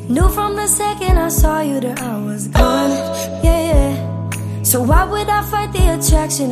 Knew from the second I saw you that I was gone, yeah, yeah. So why would I fight the attraction?